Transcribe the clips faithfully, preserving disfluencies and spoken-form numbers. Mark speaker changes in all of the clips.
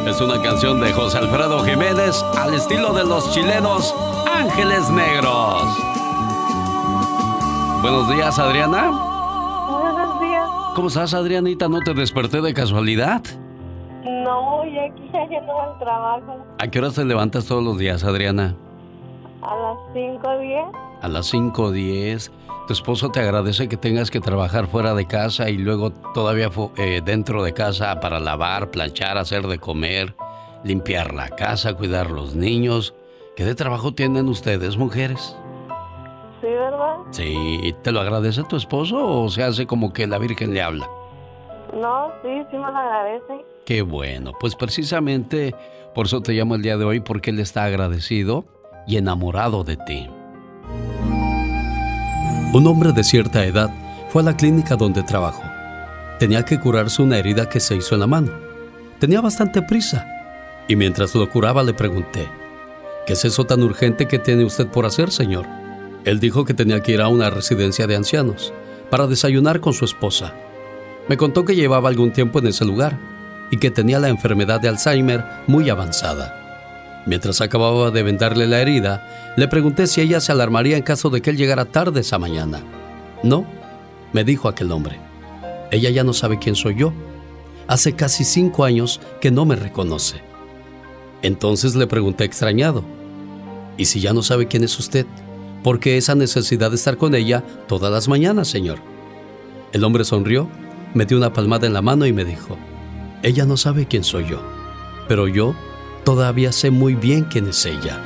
Speaker 1: Es una canción de José Alfredo Jiménez al estilo de los chilenos Ángeles Negros. Buenos días, Adriana.
Speaker 2: Buenos días.
Speaker 1: ¿Cómo estás, Adrianita? ¿No te desperté de casualidad?
Speaker 2: No, y aquí ya yendo al trabajo.
Speaker 1: ¿A qué horas te levantas todos los días, Adriana?
Speaker 2: A las cinco diez.
Speaker 1: A las cinco diez. Tu esposo te agradece que tengas que trabajar fuera de casa y luego todavía eh, dentro de casa para lavar, planchar, hacer de comer, limpiar la casa, cuidar los niños. ¿Qué de trabajo tienen ustedes, mujeres?
Speaker 2: Sí, ¿verdad?
Speaker 1: Sí. ¿Te lo agradece tu esposo o se hace como que la Virgen le habla?
Speaker 2: No, sí, sí me lo agradece.
Speaker 1: Qué bueno. Pues precisamente por eso te llamo el día de hoy, porque él está agradecido y enamorado de ti. Un hombre de cierta edad fue a la clínica donde trabajó. Tenía que curarse una herida que se hizo en la mano. Tenía bastante prisa. Y mientras lo curaba le pregunté, ¿qué es eso tan urgente que tiene usted por hacer, señor? Él dijo que tenía que ir a una residencia de ancianos para desayunar con su esposa. Me contó que llevaba algún tiempo en ese lugar y que tenía la enfermedad de Alzheimer muy avanzada. Mientras acababa de vendarle la herida, le pregunté si ella se alarmaría en caso de que él llegara tarde esa mañana. No, me dijo aquel hombre. Ella ya no sabe quién soy yo. Hace casi cinco años que no me reconoce. Entonces le pregunté extrañado, ¿y si ya no sabe quién es usted? ¿Por qué esa necesidad de estar con ella todas las mañanas, señor? El hombre sonrió, me dio una palmada en la mano y me dijo, ella no sabe quién soy yo, pero yo todavía sé muy bien quién es ella.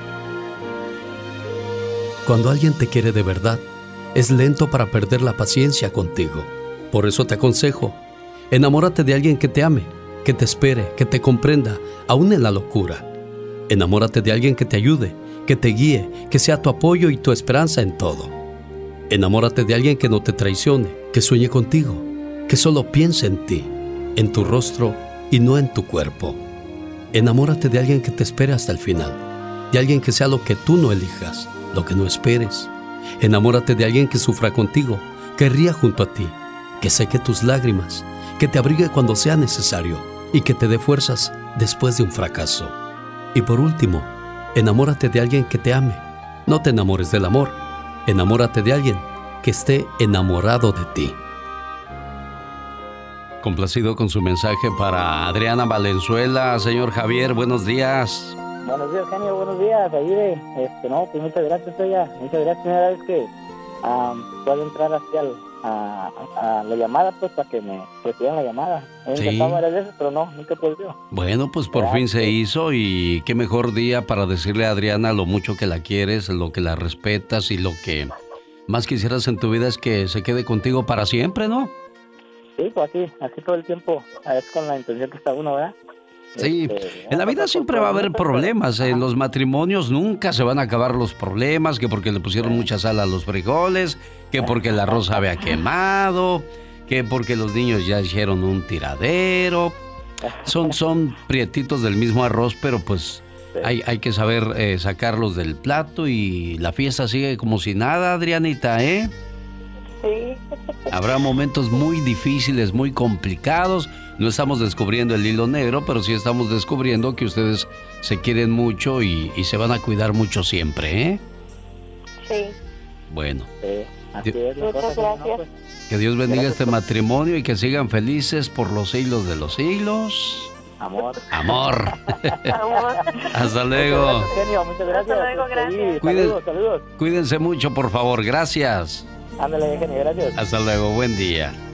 Speaker 1: Cuando alguien te quiere de verdad, es lento para perder la paciencia contigo. Por eso te aconsejo, enamórate de alguien que te ame, que te espere, que te comprenda, aún en la locura. Enamórate de alguien que te ayude, que te guíe, que sea tu apoyo y tu esperanza en todo. Enamórate de alguien que no te traicione, que sueñe contigo, que solo piense en ti, en tu rostro y no en tu cuerpo. Enamórate de alguien que te espere hasta el final, de alguien que sea lo que tú no elijas, lo que no esperes. Enamórate de alguien que sufra contigo, que ría junto a ti, que seque tus lágrimas, que te abrigue cuando sea necesario y que te dé fuerzas después de un fracaso. Y por último, enamórate de alguien que te ame. No te enamores del amor, enamórate de alguien que esté enamorado de ti. Complacido con su mensaje para Adriana Valenzuela. Señor Javier, buenos días.
Speaker 3: Buenos días, genio, buenos días. Ahí de, este, no, pues muchas gracias, oiga. Muchas gracias, primera vez que um, puedo entrar así al, a, a, a la llamada, pues, para que me recibieran la llamada. He
Speaker 1: sí.
Speaker 3: intentado varias veces, pero no, nunca he podido.
Speaker 1: Bueno, pues por
Speaker 3: gracias.
Speaker 1: fin se hizo, y qué mejor día para decirle a Adriana lo mucho que la quieres, lo que la respetas y lo que más quisieras en tu vida es que se quede contigo para siempre, ¿no?
Speaker 3: Sí, pues así, así todo el tiempo, es con la intención que está uno, ¿verdad?
Speaker 1: Sí,
Speaker 3: este,
Speaker 1: en la vida siempre va a haber problemas, en los matrimonios nunca se van a acabar los problemas, que porque le pusieron mucha sal a los frijoles, que porque el arroz había quemado, que porque los niños ya hicieron un tiradero, son, son prietitos del mismo arroz, pero pues hay, hay que saber eh, sacarlos del plato y la fiesta sigue como si nada, Adrianita, ¿eh?
Speaker 2: Sí.
Speaker 1: Habrá momentos muy difíciles, muy complicados. No estamos descubriendo el hilo negro, pero sí estamos descubriendo que ustedes se quieren mucho y, y se van a cuidar mucho siempre, ¿eh?
Speaker 2: Sí.
Speaker 1: Bueno.
Speaker 3: Sí, así
Speaker 1: Dios,
Speaker 3: es la cosa,
Speaker 2: muchas gracias.
Speaker 3: no, pues.
Speaker 1: Que Dios bendiga
Speaker 3: Gracias.
Speaker 1: este matrimonio y que sigan felices por los siglos de los siglos.
Speaker 3: Amor.
Speaker 1: Amor.
Speaker 2: Amor.
Speaker 1: Hasta luego.
Speaker 3: Muchas gracias, genio, muchas gracias.
Speaker 2: Hasta luego, gracias.
Speaker 3: Sí,
Speaker 1: Cuiden-
Speaker 3: saludos, saludos.
Speaker 1: Cuídense mucho, por favor. Gracias.
Speaker 3: Ándale, genio, gracias.
Speaker 1: Hasta luego. Buen día.